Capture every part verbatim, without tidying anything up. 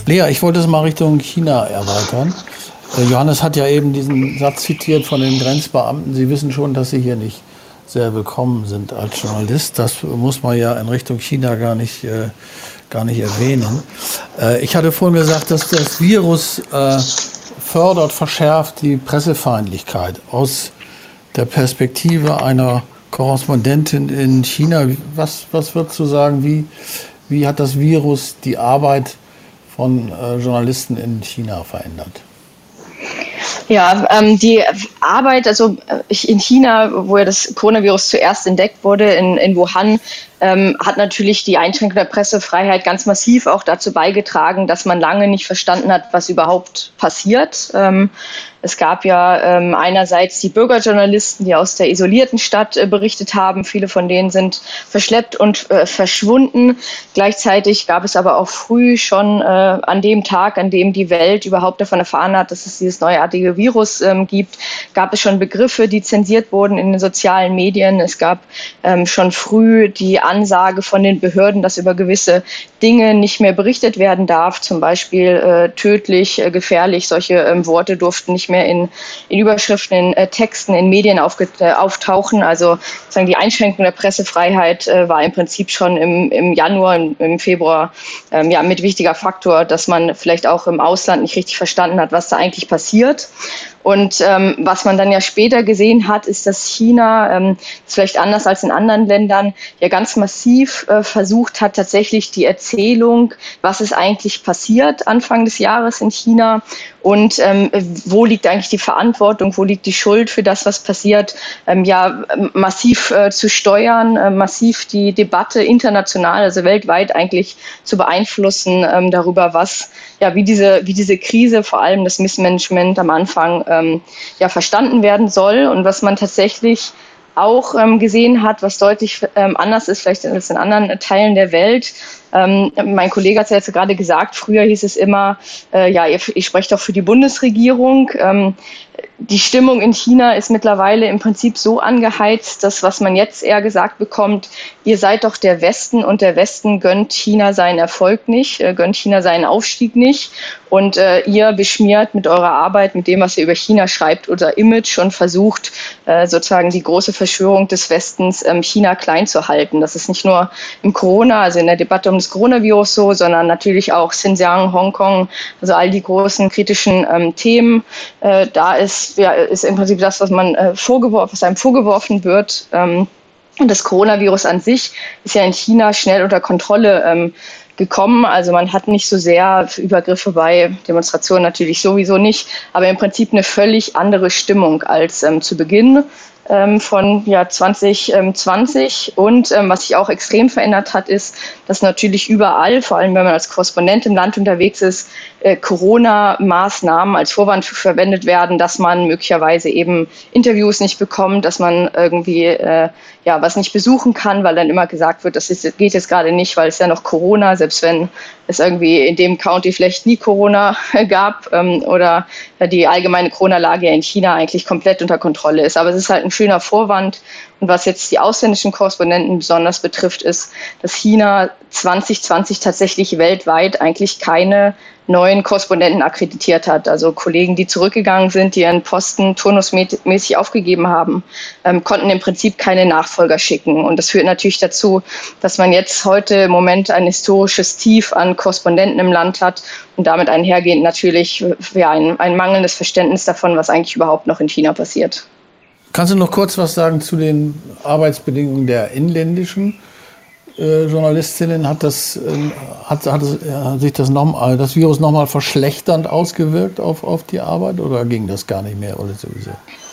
Lea, ich wollte es mal Richtung China erweitern. Äh, Johannes hat ja eben diesen Satz zitiert von den Grenzbeamten. Sie wissen schon, dass Sie hier nicht sehr willkommen sind als Journalist. Das muss man ja in Richtung China gar nicht, äh, gar nicht erwähnen. Äh, ich hatte vorhin gesagt, dass das Virus äh, fördert, verschärft die Pressefeindlichkeit. Aus der Perspektive einer Korrespondentin in China, was, was würdest du sagen, wie, wie hat das Virus die Arbeit von äh, Journalisten in China verändert? Ja, ähm, die Arbeit, also in China, wo ja das Coronavirus zuerst entdeckt wurde, in, in Wuhan, ähm, hat natürlich die Einschränkung der Pressefreiheit ganz massiv auch dazu beigetragen, dass man lange nicht verstanden hat, was überhaupt passiert. Ähm, es gab ja ähm, einerseits die Bürgerjournalisten, die aus der isolierten Stadt äh, berichtet haben. Viele von denen sind verschleppt und äh, verschwunden. Gleichzeitig gab es aber auch früh schon äh, an dem Tag, an dem die Welt überhaupt davon erfahren hat, dass es dieses neuartige Virus ähm, gibt, gab es schon Begriffe, die zensiert wurden in den sozialen Medien. Es gab ähm, schon früh die Ansage von den Behörden, dass über gewisse Dinge nicht mehr berichtet werden darf, zum Beispiel äh, tödlich, äh, gefährlich. Solche ähm, Worte durften nicht mehr in, in Überschriften, in äh, Texten, in Medien aufge äh, auftauchen. Also sozusagen die Einschränkung der Pressefreiheit äh, war im Prinzip schon im, im Januar, im, im Februar ähm, ja, mit wichtiger Faktor, dass man vielleicht auch im Ausland nicht richtig verstanden hat, was da eigentlich passiert. Und ähm, was man dann ja später gesehen hat, ist, dass China, ähm, das vielleicht anders als in anderen Ländern, ja ganz massiv äh, versucht hat, tatsächlich die Erzählung, was ist eigentlich passiert Anfang des Jahres in China und ähm, wo liegt eigentlich die Verantwortung, wo liegt die Schuld für das, was passiert, ähm, ja massiv äh, zu steuern, äh, massiv die Debatte international, also weltweit eigentlich zu beeinflussen ähm, darüber, was, ja, wie diese, wie diese Krise, vor allem das Missmanagement am Anfang, ähm, ja, verstanden werden soll und was man tatsächlich auch ähm, gesehen hat, was deutlich ähm, anders ist vielleicht als in anderen Teilen der Welt. Ähm, mein Kollege hat es ja jetzt gerade gesagt, früher hieß es immer, äh, ja, ihr, ihr sprecht doch für die Bundesregierung. Ähm, die Stimmung in China ist mittlerweile im Prinzip so angeheizt, dass was man jetzt eher gesagt bekommt, ihr seid doch der Westen und der Westen gönnt China seinen Erfolg nicht, äh, gönnt China seinen Aufstieg nicht und äh, ihr beschmiert mit eurer Arbeit, mit dem, was ihr über China schreibt, unser Image und versucht äh, sozusagen die große Verschwörung des Westens, ähm, China klein zu halten. Das ist nicht nur im Corona, also in der Debatte um das Coronavirus so, sondern natürlich auch Xinjiang, Hongkong, also all die großen kritischen ähm, Themen. Äh, da ist, ja, ist im Prinzip das, was man äh, vorgeworfen, was einem vorgeworfen wird. Ähm, und das Coronavirus an sich ist ja in China schnell unter Kontrolle ähm, gekommen. Also man hat nicht so sehr Übergriffe bei Demonstrationen natürlich sowieso nicht, aber im Prinzip eine völlig andere Stimmung als ähm, zu Beginn ähm, von ja, zwanzig zwanzig. Und ähm, was sich auch extrem verändert hat, ist, dass natürlich überall, vor allem wenn man als Korrespondent im Land unterwegs ist, äh, Corona-Maßnahmen als Vorwand verwendet werden, dass man möglicherweise eben Interviews nicht bekommt, dass man irgendwie äh, ja was nicht besuchen kann, weil dann immer gesagt wird, das ist, geht jetzt gerade nicht, weil es ja noch Corona, selbst wenn es irgendwie in dem County vielleicht nie Corona gab ähm, oder die allgemeine Corona-Lage in China eigentlich komplett unter Kontrolle ist. Aber es ist halt ein schöner Vorwand. Und was jetzt die ausländischen Korrespondenten besonders betrifft, ist, dass China zwanzig zwanzig tatsächlich weltweit eigentlich keine neuen Korrespondenten akkreditiert hat. Also Kollegen, die zurückgegangen sind, die ihren Posten turnusmäßig aufgegeben haben, ähm, konnten im Prinzip keine Nachfolger schicken. Und das führt natürlich dazu, dass man jetzt heute im Moment ein historisches Tief an Korrespondenten im Land hat und damit einhergehend natürlich ja, ein, ein mangelndes Verständnis davon, was eigentlich überhaupt noch in China passiert. Kannst du noch kurz was sagen zu den Arbeitsbedingungen der inländischen äh, Journalistinnen? Hat das, äh, hat, hat, es, hat sich das, noch, das Virus nochmal verschlechternd ausgewirkt auf, auf die Arbeit oder ging das gar nicht mehr oder sowieso?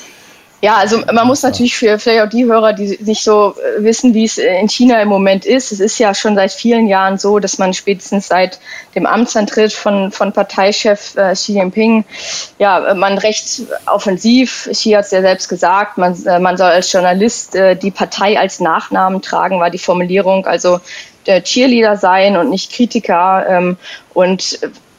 Ja, also man muss natürlich für vielleicht auch die Hörer, die nicht so wissen, wie es in China im Moment ist. Es ist ja schon seit vielen Jahren so, dass man spätestens seit dem Amtsantritt von, von Parteichef äh, Xi Jinping, ja, man recht offensiv, Xi hat es ja selbst gesagt, man, äh, man soll als Journalist äh, die Partei als Nachnamen tragen, war die Formulierung, also der Cheerleader sein und nicht Kritiker. Ähm, und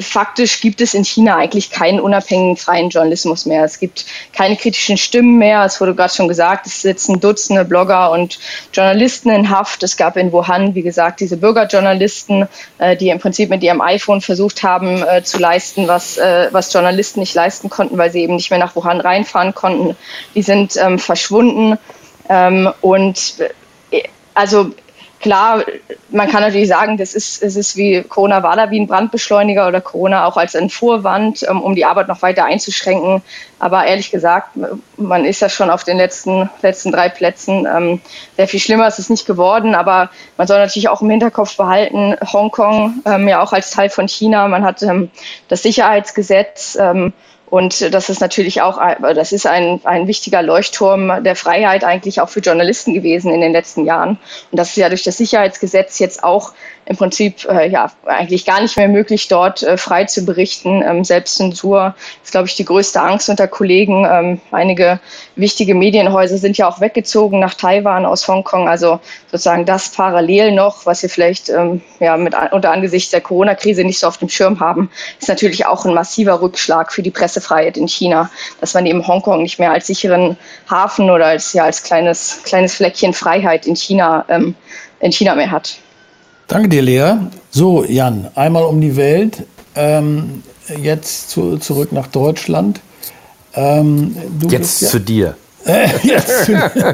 faktisch gibt es in China eigentlich keinen unabhängigen freien Journalismus mehr. Es gibt keine kritischen Stimmen mehr. Es wurde gerade schon gesagt, es sitzen Dutzende Blogger und Journalisten in Haft. Es gab in Wuhan, wie gesagt, diese Bürgerjournalisten, äh, die im Prinzip mit ihrem iPhone versucht haben äh, zu leisten, was, äh, was Journalisten nicht leisten konnten, weil sie eben nicht mehr nach Wuhan reinfahren konnten. Die sind ähm, verschwunden. Ähm, und äh, also klar, man kann natürlich sagen, das ist, es ist wie Corona war da wie ein Brandbeschleuniger oder Corona auch als ein Vorwand, um die Arbeit noch weiter einzuschränken. Aber ehrlich gesagt, man ist ja schon auf den letzten, letzten drei Plätzen. Ähm, sehr viel schlimmer ist es nicht geworden, aber man soll natürlich auch im Hinterkopf behalten, Hongkong ähm, ja auch als Teil von China. Man hat ähm, das Sicherheitsgesetz, ähm, und das ist natürlich auch, das ist ein, ein wichtiger Leuchtturm der Freiheit eigentlich auch für Journalisten gewesen in den letzten Jahren. Und das ist ja durch das Sicherheitsgesetz jetzt auch im Prinzip äh, ja eigentlich gar nicht mehr möglich, dort äh, frei zu berichten. Ähm, Selbstzensur ist, glaube ich, die größte Angst unter Kollegen. Ähm, einige wichtige Medienhäuser sind ja auch weggezogen nach Taiwan aus Hongkong. Also sozusagen das parallel noch, was wir vielleicht ähm, ja mit unter angesichts der Corona-Krise nicht so auf dem Schirm haben, ist natürlich auch ein massiver Rückschlag für die Pressefreiheit in China, dass man eben Hongkong nicht mehr als sicheren Hafen oder als ja als kleines kleines Fleckchen Freiheit in China ähm, in China mehr hat. Danke dir, Lea. So, Jan, einmal um die Welt. Ähm, jetzt zu, zurück nach Deutschland. Ähm, du jetzt ja, zu dir. Äh, jetzt zu dir.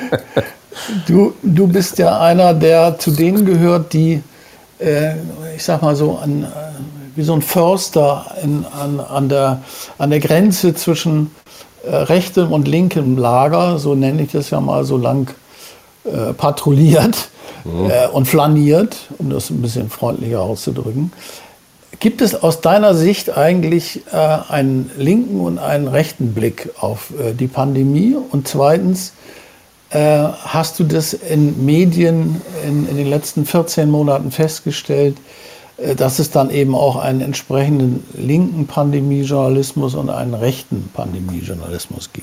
Du, du bist ja einer, der zu denen gehört, die, äh, ich sag mal so, an, wie so ein Förster in, an, an, der, an der Grenze zwischen äh, rechtem und linkem Lager, so nenne ich das ja mal, so lang äh, patrouilliert. Mhm. Äh, und flaniert, um das ein bisschen freundlicher auszudrücken. Gibt es aus deiner Sicht eigentlich äh, einen linken und einen rechten Blick auf äh, die Pandemie? Und zweitens, äh, hast du das in Medien in, in den letzten vierzehn Monaten festgestellt, äh, dass es dann eben auch einen entsprechenden linken Pandemiejournalismus und einen rechten Pandemiejournalismus gibt?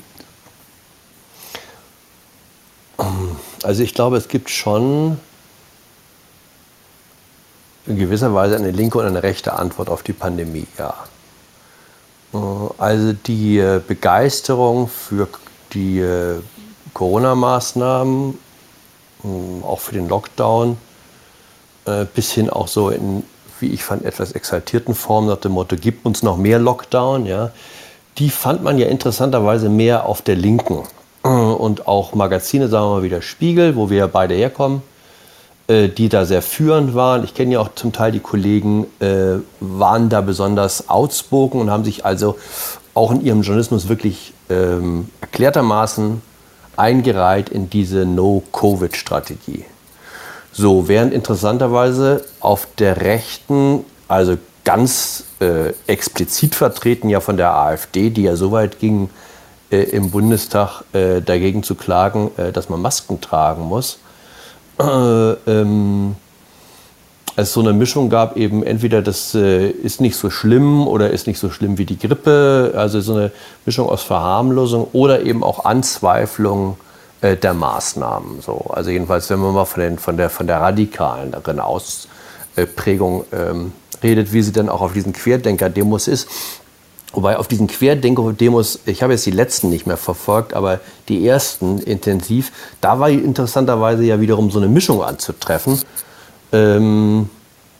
Also ich glaube, es gibt schon in gewisser Weise eine linke und eine rechte Antwort auf die Pandemie, ja. Also die Begeisterung für die Corona-Maßnahmen, auch für den Lockdown, bis hin auch so in, wie ich fand, etwas exaltierten Formen nach dem Motto, gibt uns noch mehr Lockdown, ja, die fand man ja interessanterweise mehr auf der Linken. Und auch Magazine, sagen wir mal wie der Spiegel, wo wir ja beide herkommen, die da sehr führend waren. Ich kenne ja auch zum Teil die Kollegen, äh, waren da besonders outspoken und haben sich also auch in ihrem Journalismus wirklich ähm, erklärtermaßen eingereiht in diese No-Covid-Strategie. So, während interessanterweise auf der Rechten, also ganz äh, explizit vertreten ja von der AfD, die ja so weit ging, äh, im Bundestag äh, dagegen zu klagen, äh, dass man Masken tragen muss, Äh, ähm, es so eine Mischung gab, eben entweder das äh, ist nicht so schlimm oder ist nicht so schlimm wie die Grippe, also so eine Mischung aus Verharmlosung oder eben auch Anzweiflung äh, der Maßnahmen. So. Also jedenfalls, wenn man mal von, den, von, der, von der radikalen Ausprägung ähm, redet, wie sie dann auch auf diesen Querdenker-Demos ist. Wobei auf diesen Querdenker-Demos, ich habe jetzt die letzten nicht mehr verfolgt, aber die ersten intensiv, da war interessanterweise ja wiederum so eine Mischung anzutreffen. Ähm,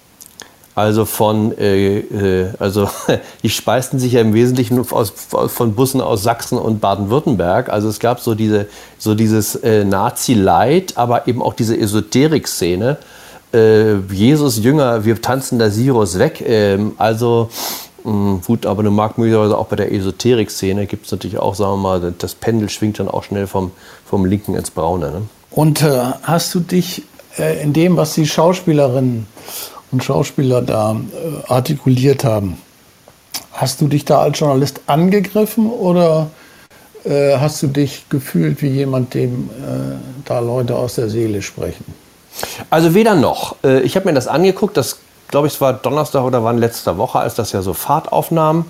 also von, äh, äh, also die speisten sich ja im Wesentlichen aus, von Bussen aus Sachsen und Baden-Württemberg. Also es gab so, diese, so dieses äh, Nazi-Light, aber eben auch diese Esoterik-Szene. Äh, Jesus Jünger, wir tanzen das Virus weg. Ähm, also gut, aber du magst möglicherweise auch bei der Esoterik-Szene gibt es natürlich auch, sagen wir mal, das Pendel schwingt dann auch schnell vom, vom Linken ins Braune. Ne? Und äh, hast du dich äh, in dem, was die Schauspielerinnen und Schauspieler da äh, artikuliert haben, hast du dich da als Journalist angegriffen oder äh, hast du dich gefühlt wie jemand, dem äh, da Leute aus der Seele sprechen? Also weder noch. Äh, ich habe mir das angeguckt, das glaube ich, es war Donnerstag oder wann letzte Woche, als das ja so Fahrt aufnahm.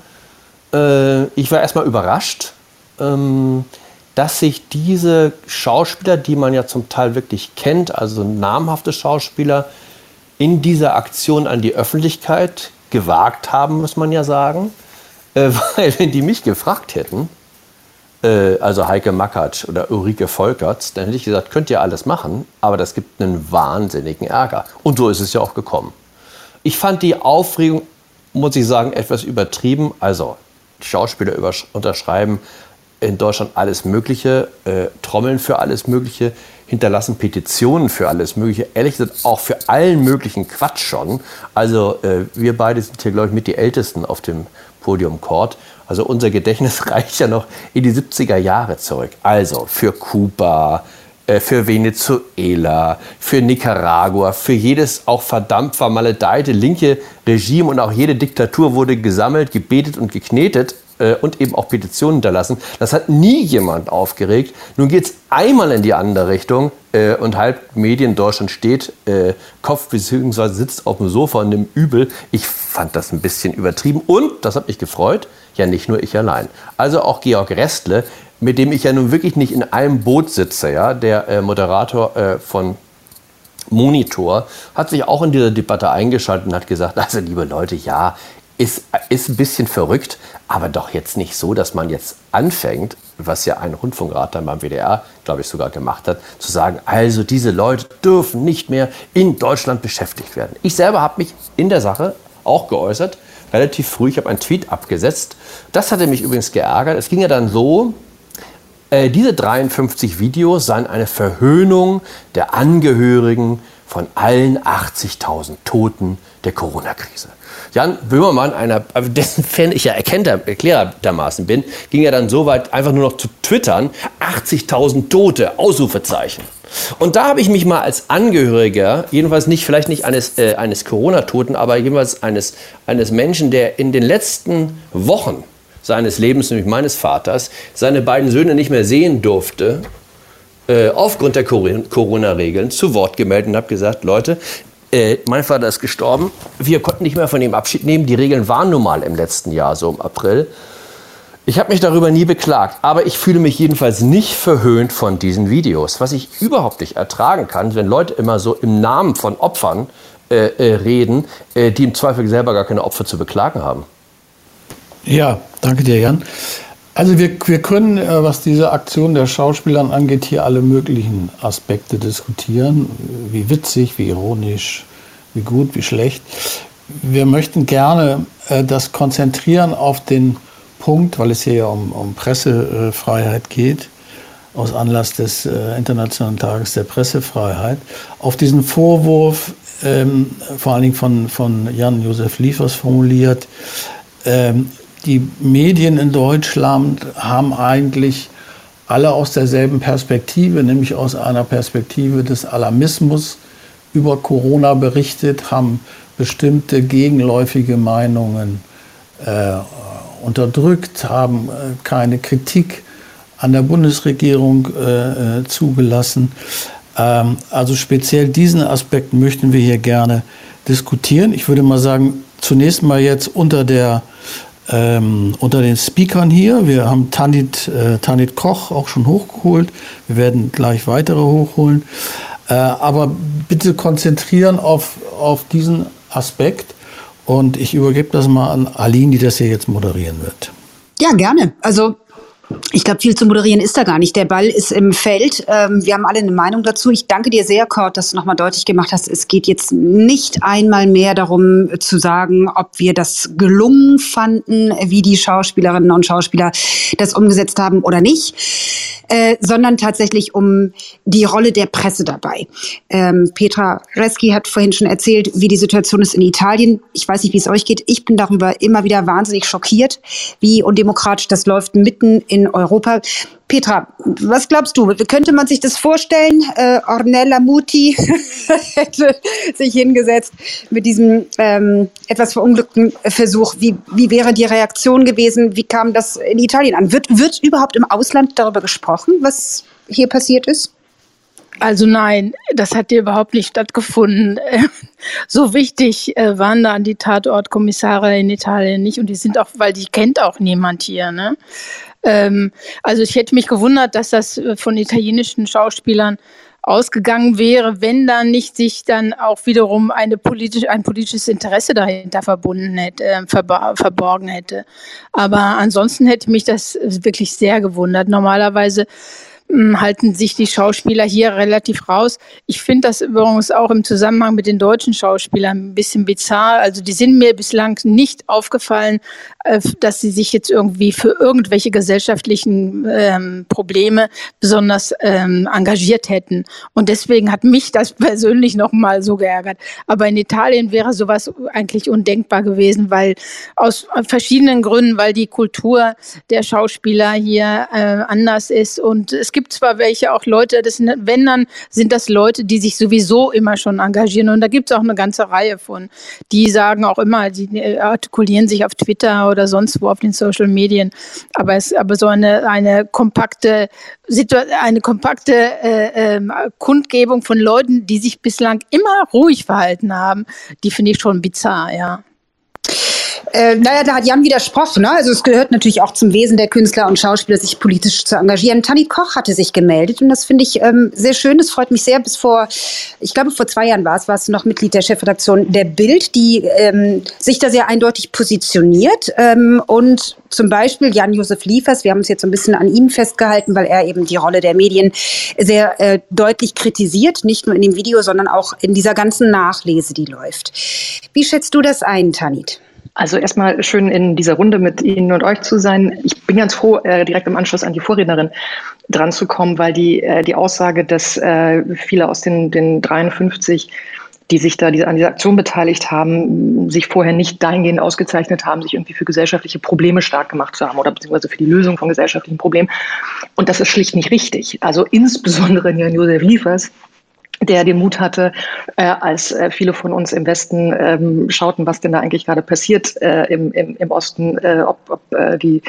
Äh, ich war erstmal überrascht, ähm, dass sich diese Schauspieler, die man ja zum Teil wirklich kennt, also namhafte Schauspieler, in dieser Aktion an die Öffentlichkeit gewagt haben, muss man ja sagen. Äh, weil wenn die mich gefragt hätten, äh, also Heike Makatsch oder Ulrike Volkerts, dann hätte ich gesagt, könnt ihr alles machen, aber das gibt einen wahnsinnigen Ärger. Und so ist es ja auch gekommen. Ich fand die Aufregung, muss ich sagen, etwas übertrieben. Also Schauspieler unterschreiben in Deutschland alles Mögliche, äh, trommeln für alles Mögliche, hinterlassen Petitionen für alles Mögliche, ehrlich gesagt auch für allen möglichen Quatsch schon. Also äh, wir beide sind hier, glaube ich, mit die Ältesten auf dem Podium Court. Also unser Gedächtnis reicht ja noch in die siebziger Jahre zurück. Also für Kuba, äh, für Venezuela, für Nicaragua, für jedes auch verdammt vermaledeite linke Regime und auch jede Diktatur wurde gesammelt, gebetet und geknetet äh, und eben auch Petitionen hinterlassen. Das hat nie jemand aufgeregt. Nun geht es einmal in die andere Richtung äh, und halb Medien Deutschland steht äh, Kopf bzw. sitzt auf dem Sofa und nimmt übel. Ich fand das ein bisschen übertrieben und, das hat mich gefreut, ja nicht nur ich allein. Also auch Georg Restle, mit dem ich ja nun wirklich nicht in einem Boot sitze, ja, der äh, Moderator äh, von Monitor, hat sich auch in diese Debatte eingeschaltet und hat gesagt, also liebe Leute, ja, ist, ist ein bisschen verrückt, aber doch jetzt nicht so, dass man jetzt anfängt, was ja ein Rundfunkrat dann beim W D R, glaube ich, sogar gemacht hat, zu sagen, also diese Leute dürfen nicht mehr in Deutschland beschäftigt werden. Ich selber habe mich in der Sache auch geäußert, relativ früh, ich habe einen Tweet abgesetzt. Das hatte mich übrigens geärgert. Es ging ja dann so, äh, diese dreiundfünfzig Videos seien eine Verhöhnung der Angehörigen von allen achtzigtausend Toten der Corona-Krise. Jan Böhmermann, einer, dessen Fan ich ja erkennter, erklärtermaßen bin, ging ja dann so weit, einfach nur noch zu twittern, achtzigtausend Tote, Ausrufezeichen. Und da habe ich mich mal als Angehöriger, jedenfalls nicht, vielleicht nicht eines, äh, eines Corona-Toten, aber jedenfalls eines, eines Menschen, der in den letzten Wochen seines Lebens, nämlich meines Vaters, seine beiden Söhne nicht mehr sehen durfte, äh, aufgrund der Corona-Regeln zu Wort gemeldet und habe gesagt, Leute, äh, mein Vater ist gestorben, wir konnten nicht mehr von ihm Abschied nehmen, die Regeln waren nun mal im letzten Jahr, so im April. Ich habe mich darüber nie beklagt, aber ich fühle mich jedenfalls nicht verhöhnt von diesen Videos. Was ich überhaupt nicht ertragen kann, wenn Leute immer so im Namen von Opfern äh, äh, reden, äh, die im Zweifel selber gar keine Opfer zu beklagen haben. Ja, danke dir, Jan. Also wir, wir können, äh, was diese Aktion der Schauspielern angeht, hier alle möglichen Aspekte diskutieren. Wie witzig, wie ironisch, wie gut, wie schlecht. Wir möchten gerne äh, das konzentrieren auf den Punkt, weil es hier ja um, um Pressefreiheit geht, aus Anlass des äh, Internationalen Tages der Pressefreiheit, auf diesen Vorwurf, ähm, vor allen Dingen von, von Jan-Josef Liefers formuliert, ähm, die Medien in Deutschland haben eigentlich alle aus derselben Perspektive, nämlich aus einer Perspektive des Alarmismus über Corona berichtet, haben bestimmte gegenläufige Meinungen äh, unterdrückt, haben äh, keine Kritik an der Bundesregierung äh, zugelassen. Ähm, also speziell diesen Aspekt möchten wir hier gerne diskutieren. Ich würde mal sagen, zunächst mal jetzt unter der ähm, unter den Speakern hier. Wir haben Tanit, äh, Tanit Koch auch schon hochgeholt. Wir werden gleich weitere hochholen. Äh, aber bitte konzentrieren auf, auf diesen Aspekt. Und ich übergebe das mal an Aline, die das hier jetzt moderieren wird. Ja, gerne. Also ich glaube, viel zu moderieren ist da gar nicht. Der Ball ist im Feld. Ähm, wir haben alle eine Meinung dazu. Ich danke dir sehr, Kurt, dass du nochmal deutlich gemacht hast, es geht jetzt nicht einmal mehr darum zu sagen, ob wir das gelungen fanden, wie die Schauspielerinnen und Schauspieler das umgesetzt haben oder nicht, äh, sondern tatsächlich um die Rolle der Presse dabei. Ähm, Petra Reski hat vorhin schon erzählt, wie die Situation ist in Italien. Ich weiß nicht, wie es euch geht. Ich bin darüber immer wieder wahnsinnig schockiert, wie undemokratisch das läuft mitten in Europa. Petra, was glaubst du? Könnte man sich das vorstellen? Äh, Ornella Muti hätte sich hingesetzt mit diesem ähm, etwas verunglückten Versuch. Wie, wie wäre die Reaktion gewesen? Wie kam das in Italien an? Wird, wird überhaupt im Ausland darüber gesprochen, was hier passiert ist? Also nein, das hat hier überhaupt nicht stattgefunden. So wichtig äh, waren da die Tatortkommissare in Italien nicht und die sind auch, weil die kennt auch niemand hier, ne? Ähm, also ich hätte mich gewundert, dass das von italienischen Schauspielern ausgegangen wäre, wenn dann nicht sich dann auch wiederum eine politisch, ein politisches Interesse dahinter verbunden hätte, äh, verba- verborgen hätte. Aber ansonsten hätte mich das wirklich sehr gewundert. Normalerweise halten sich die Schauspieler hier relativ raus. Ich finde das übrigens auch im Zusammenhang mit den deutschen Schauspielern ein bisschen bizarr. Also die sind mir bislang nicht aufgefallen, dass sie sich jetzt irgendwie für irgendwelche gesellschaftlichen ähm, Probleme besonders ähm, engagiert hätten. Und deswegen hat mich das persönlich noch mal so geärgert. Aber in Italien wäre sowas eigentlich undenkbar gewesen, weil aus verschiedenen Gründen, weil die Kultur der Schauspieler hier äh, anders ist. Und es gibt zwar welche, auch Leute, das sind, wenn dann sind das Leute, die sich sowieso immer schon engagieren. Und da gibt es auch eine ganze Reihe von, die sagen auch immer, die artikulieren sich auf Twitter oder sonst wo auf den Social Medien. Aber es, aber so eine, eine kompakte, eine kompakte äh, äh, Kundgebung von Leuten, die sich bislang immer ruhig verhalten haben, die finde ich schon bizarr, ja. Äh, naja, da hat Jan widersprochen. Ne? Also es gehört natürlich auch zum Wesen der Künstler und Schauspieler, sich politisch zu engagieren. Tanit Koch hatte sich gemeldet und das finde ich ähm, sehr schön. Das freut mich sehr. Bis vor, ich glaube vor zwei Jahren war es, warst du noch Mitglied der Chefredaktion der Bild, die ähm, sich da sehr eindeutig positioniert. Ähm, und zum Beispiel Jan-Josef Liefers, wir haben uns jetzt so ein bisschen an ihm festgehalten, weil er eben die Rolle der Medien sehr äh, deutlich kritisiert. Nicht nur in dem Video, sondern auch in dieser ganzen Nachlese, die läuft. Wie schätzt du das ein, Tanit? Also erstmal schön in dieser Runde mit Ihnen und euch zu sein. Ich bin ganz froh, äh, direkt im Anschluss an die Vorrednerin dran zu kommen, weil die, äh, die Aussage, dass äh, viele aus den, den dreiundfünfzig, die sich da diese, an dieser Aktion beteiligt haben, sich vorher nicht dahingehend ausgezeichnet haben, sich irgendwie für gesellschaftliche Probleme stark gemacht zu haben oder beziehungsweise für die Lösung von gesellschaftlichen Problemen. Und das ist schlicht nicht richtig. Also insbesondere Jan-Josef Liefers, der den Mut hatte, äh, als äh, viele von uns im Westen ähm, schauten, was denn da eigentlich gerade passiert äh, im, im, im Osten, äh, ob, ob äh, die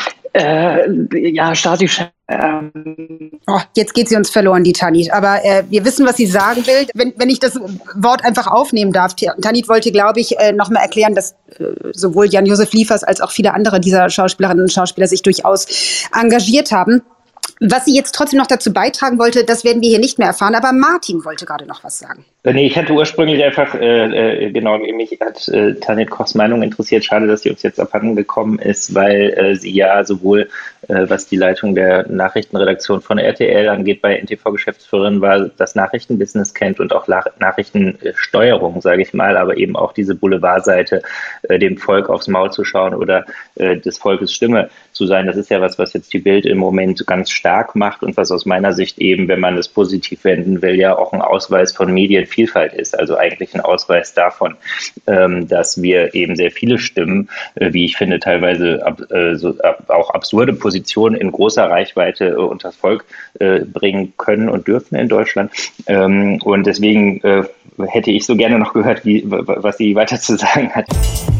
äh, ja, Stasi... Ähm oh, jetzt geht sie uns verloren, die Tanit. Aber äh, wir wissen, was sie sagen will. Wenn, wenn ich das Wort einfach aufnehmen darf. Tanit wollte, glaube ich, äh, noch mal erklären, dass äh, sowohl Jan-Josef Liefers als auch viele andere dieser Schauspielerinnen und Schauspieler sich durchaus engagiert haben. Was sie jetzt trotzdem noch dazu beitragen wollte, das werden wir hier nicht mehr erfahren. Aber Martin wollte gerade noch was sagen. Nee, ich hatte ursprünglich einfach, äh, genau, mich hat äh, Tanit Kochs Meinung interessiert. Schade, dass sie uns jetzt abhanden gekommen ist, weil äh, sie ja sowohl, äh, was die Leitung der Nachrichtenredaktion von R T L angeht, bei N T V-Geschäftsführerin war, das Nachrichtenbusiness kennt und auch La- Nachrichtensteuerung, sage ich mal, aber eben auch diese Boulevardseite, äh, dem Volk aufs Maul zu schauen oder äh, des Volkes Stimme zu sein. Das ist ja was, was jetzt die Bild im Moment ganz stark macht und was aus meiner Sicht eben, wenn man es positiv wenden will, ja auch ein Ausweis von Medienvielfalt ist. Also eigentlich ein Ausweis davon, ähm, dass wir eben sehr viele Stimmen, äh, wie ich finde, teilweise ab, äh, so, ab, auch absurde Positionen in großer Reichweite äh, unter das Volk äh, bringen können und dürfen in Deutschland. Ähm, und deswegen äh, hätte ich so gerne noch gehört, wie, was sie weiter zu sagen hat.